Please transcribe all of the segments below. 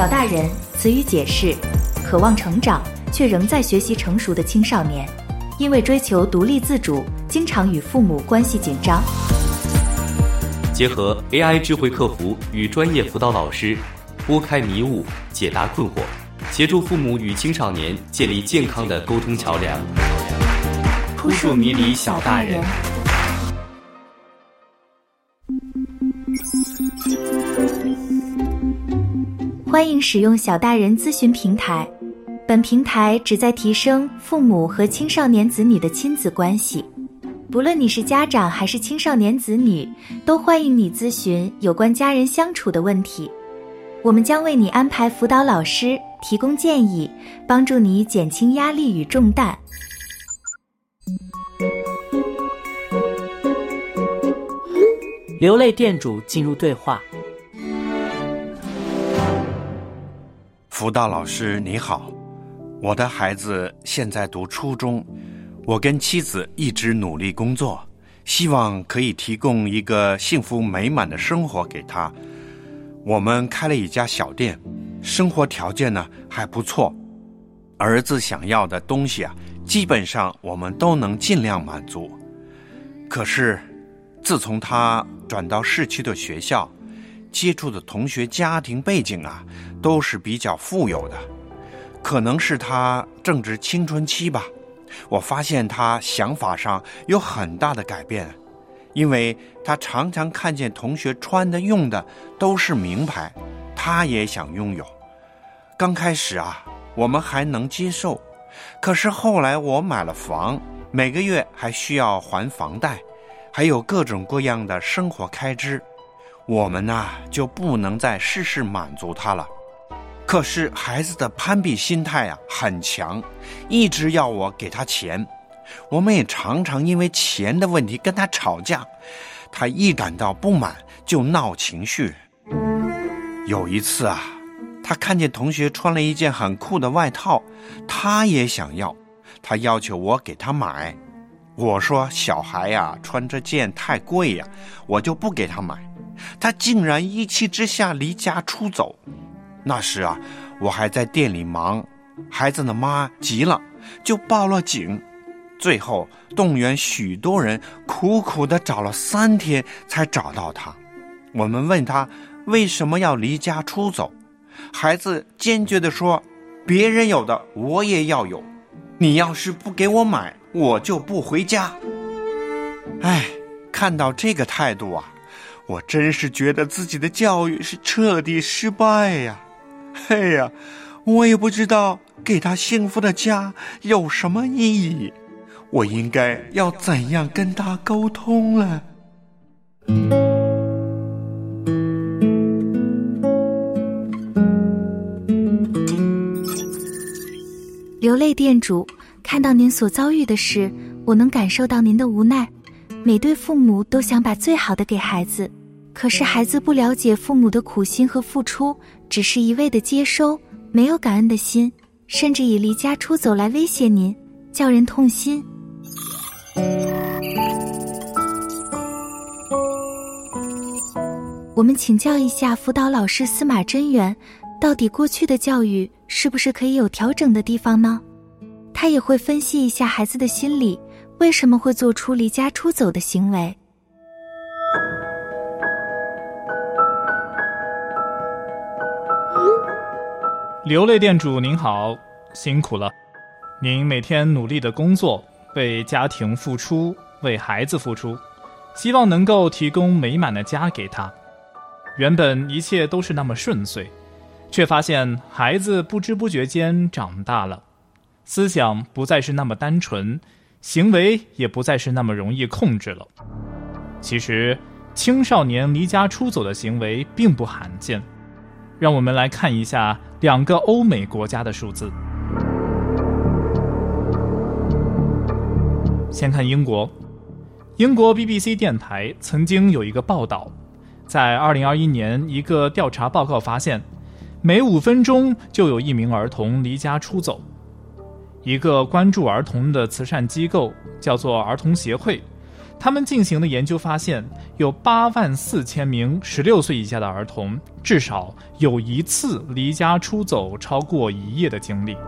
小大人，词语解释：渴望成长却仍在学习成熟的青少年，因为追求独立自主，经常与父母关系紧张。 结合 AI 智慧客服与专业辅导老师，拨开迷雾，解答困惑，协助父母与青少年建立健康的沟通桥梁。扑朔迷离小大人。 欢迎使用小大人咨询平台，本平台旨在提升父母和青少年子女的亲子关系。不论你是家长还是青少年子女，都欢迎你咨询有关家人相处的问题。我们将为你安排辅导老师，提供建议，帮助你减轻压力与重担。 流泪店主进入对话。 辅导老师你好，我的孩子现在读初中，我跟妻子一直努力工作，希望可以提供一个幸福美满的生活给他。我们开了一家小店，生活条件呢还不错，儿子想要的东西基本上我们都能尽量满足。可是自从他转到市区的学校，接触的同学家庭背景都是比较富有的，可能是他正值青春期吧。我发现他想法上有很大的改变，因为他常常看见同学穿的用的都是名牌，他也想拥有。刚开始我们还能接受，可是后来我买了房，每个月还需要还房贷，还有各种各样的生活开支，我们就不能再事事满足他了。可是孩子的攀比心态很强，一直要我给他钱，我们也常常因为钱的问题跟他吵架，他一感到不满就闹情绪。有一次他看见同学穿了一件很酷的外套，他也想要，他要求我给他买。我说小孩穿这件太贵我就不给他买。他竟然一气之下离家出走。那时我还在店里忙，孩子的妈急了就报了警，最后动员许多人苦苦地找了3天才找到他。我们问他为什么要离家出走，孩子坚决地说，别人有的我也要有，你要是不给我买，我就不回家。看到这个态度我真是觉得自己的教育是彻底失败我也不知道给他幸福的家有什么意义，我应该要怎样跟他沟通了。 流泪店主，看到您所遭遇的事，我能感受到您的无奈。每对父母都想把最好的给孩子，可是孩子不了解父母的苦心和付出，只是一味的接收，没有感恩的心，甚至以离家出走来威胁您，叫人痛心。我们请教一下辅导老师司马真源，到底过去的教育是不是可以有调整的地方呢？他也会分析一下孩子的心理，为什么会做出离家出走的行为。 流泪店主您好，辛苦了。您每天努力的工作，为家庭付出，为孩子付出，希望能够提供美满的家给他。原本一切都是那么顺遂，却发现孩子不知不觉间长大了，思想不再是那么单纯，行为也不再是那么容易控制了。其实青少年离家出走的行为并不罕见，让我们来看一下2个欧美国家的数字。先看英国BBC 电台曾经有一个报道，在2021年一个调查报告发现，每5分钟就有1名儿童离家出走。一个关注儿童的慈善机构叫做儿童协会， 他们进行的研究发现，有84000名16岁以下的儿童至少有一次离家出走超过1夜的经历。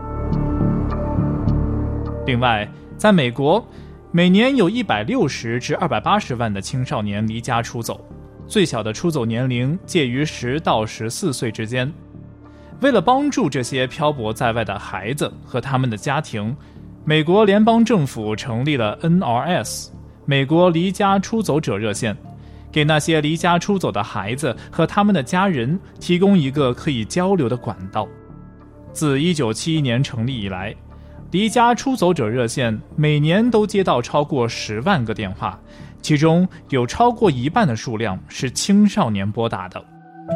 另外，在美国，每年有160至280万的青少年离家出走，最小的出走年龄介于10到14岁之间。为了帮助这些漂泊在外的孩子和他们的家庭，美国联邦政府成立了 NRS 美国离家出走者热线，给那些离家出走的孩子和他们的家人提供一个可以交流的管道。自1971年成立以来，离家出走者热线每年都接到超过10万个电话，其中有超过一半的数量是青少年拨打的。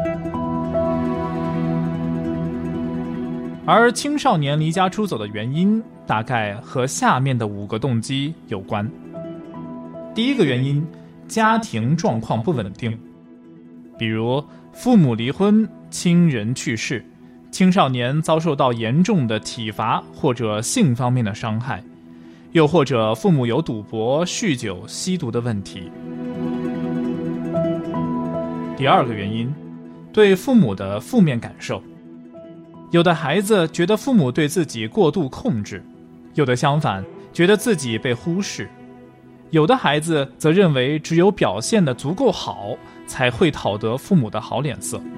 而青少年离家出走的原因大概和下面的5个动机有关。第一个原因，家庭状况不稳定，比如父母离婚、亲人去世，青少年遭受到严重的体罚或者性方面的伤害，又或者父母有赌博、酗酒、吸毒的问题。第二个原因，对父母的负面感受，有的孩子觉得父母对自己过度控制，有的相反，觉得自己被忽视，有的孩子则认为只有表现得足够好，才会讨得父母的好脸色。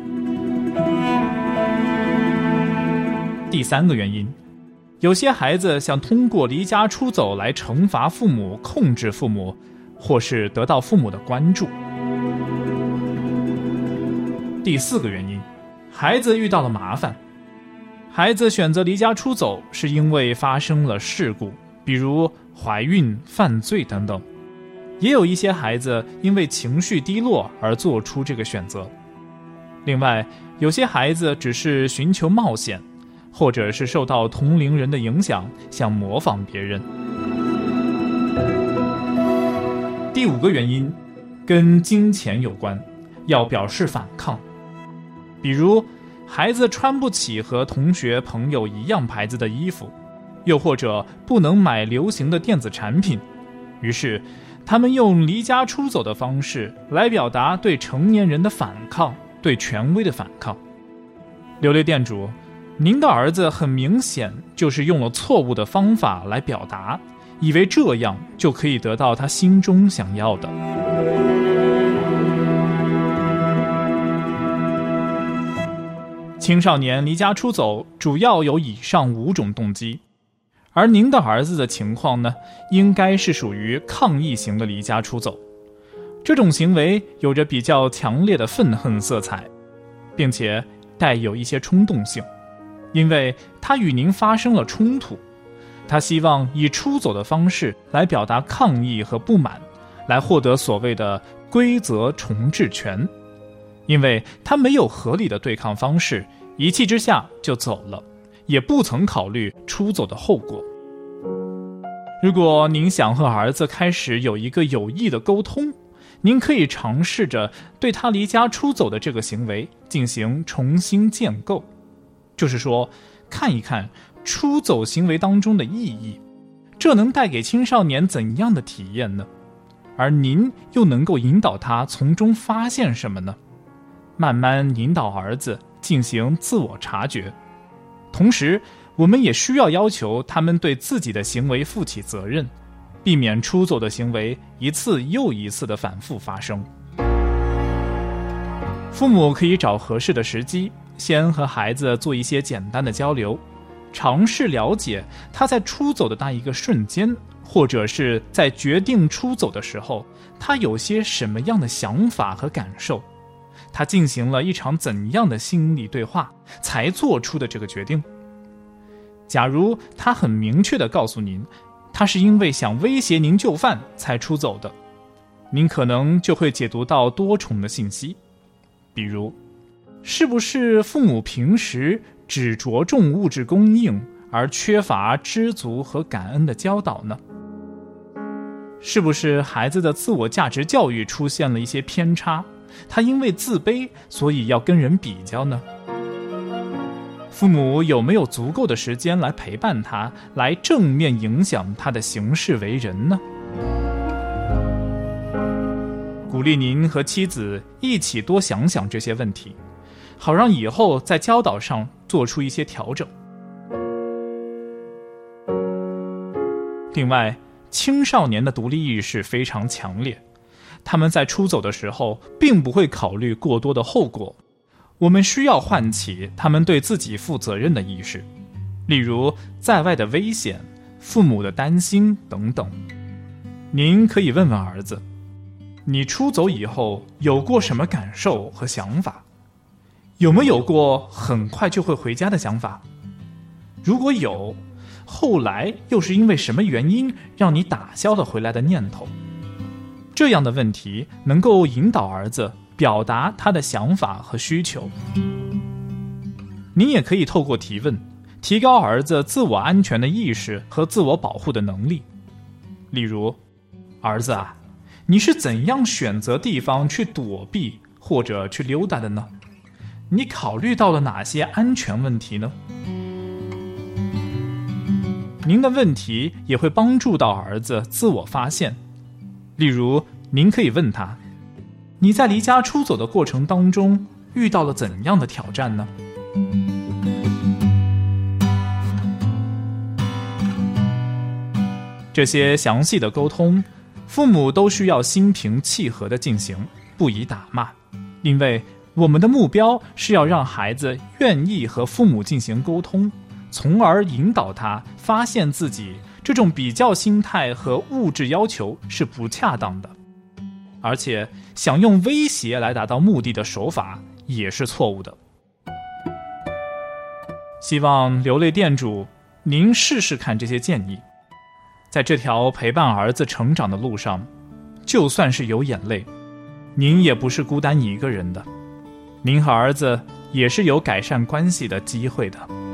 第三个原因，有些孩子想通过离家出走来惩罚父母、控制父母，或是得到父母的关注。第四个原因，孩子遇到了麻烦。孩子选择离家出走是因为发生了事故，比如怀孕、犯罪等等。也有一些孩子因为情绪低落而做出这个选择。另外，有些孩子只是寻求冒险，或者是受到同龄人的影响，想模仿别人。第五个原因，跟金钱有关，要表示反抗。比如孩子穿不起和同学朋友一样牌子的衣服，又或者不能买流行的电子产品，于是他们用离家出走的方式来表达对成年人的反抗，对权威的反抗。流泪店主，您的儿子很明显就是用了错误的方法来表达，以为这样就可以得到他心中想要的。青少年离家出走主要有以上5种动机，而您的儿子的情况呢，应该是属于抗议型的离家出走。这种行为有着比较强烈的愤恨色彩，并且带有一些冲动性，因为他与您发生了冲突，他希望以出走的方式来表达抗议和不满，来获得所谓的规则重置权。因为他没有合理的对抗方式，一气之下就走了，也不曾考虑出走的后果。如果您想和儿子开始有一个有益的沟通，您可以尝试着对他离家出走的这个行为进行重新建构，就是说，看一看出走行为当中的意义，这能带给青少年怎样的体验呢？而您又能够引导他从中发现什么呢？慢慢引导儿子进行自我察觉。同时，我们也需要要求他们对自己的行为负起责任，避免出走的行为一次又一次的反复发生。父母可以找合适的时机，先和孩子做一些简单的交流，尝试了解他在出走的那一个瞬间，或者是在决定出走的时候，他有些什么样的想法和感受，他进行了一场怎样的心理对话才做出的这个决定。假如他很明确地告诉您，他是因为想威胁您就范才出走的，您可能就会解读到多重的信息。比如，是不是父母平时只着重物质供应，而缺乏知足和感恩的教导呢？是不是孩子的自我价值教育出现了一些偏差，他因为自卑，所以要跟人比较呢？父母有没有足够的时间来陪伴他，来正面影响他的行事为人呢？ 鼓励您和妻子一起多想想这些问题，好让以后在教导上做出一些调整。另外，青少年的独立意识非常强烈，他们在出走的时候并不会考虑过多的后果。我们需要唤起他们对自己负责任的意识，例如在外的危险、父母的担心等等。您可以问问儿子，你出走以后有过什么感受和想法？有没有过很快就会回家的想法？如果有，后来又是因为什么原因让你打消了回来的念头？这样的问题能够引导儿子表达他的想法和需求。您也可以透过提问，提高儿子自我安全的意识和自我保护的能力。例如，儿子啊，你是怎样选择地方去躲避或者去溜达的呢？你考虑到了哪些安全问题呢？您的问题也会帮助到儿子自我发现。例如，您可以问他，你在离家出走的过程当中遇到了怎样的挑战呢？这些详细的沟通，父母都需要心平气和地进行，不宜打骂，因为我们的目标是要让孩子愿意和父母进行沟通，从而引导他发现自己这种比较心态和物质要求是不恰当的，而且想用威胁来达到目的的手法也是错误的。希望流泪店主您试试看这些建议，在这条陪伴儿子成长的路上，就算是有眼泪，您也不是孤单一个人的，您和儿子也是有改善关系的机会的。